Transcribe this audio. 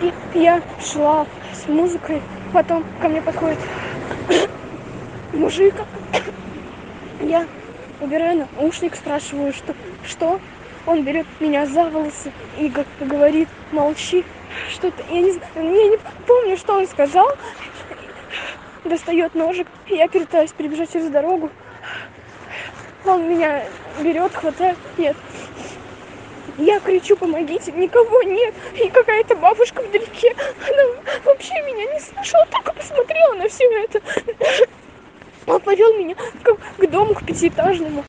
И я шла с музыкой, потом ко мне подходит мужик, я убираю наушник, спрашиваю, что? Он берет меня за волосы и говорит: молчи, что-то, я не помню, что он сказал, достает ножик, и я пытаюсь перебежать через дорогу, он меня берет, хватает, нет. Я кричу: помогите, никого нет. И какая-то бабушка вдалеке, она вообще меня не слышала, только посмотрела на все это. Он повел меня к дому, к пятиэтажному.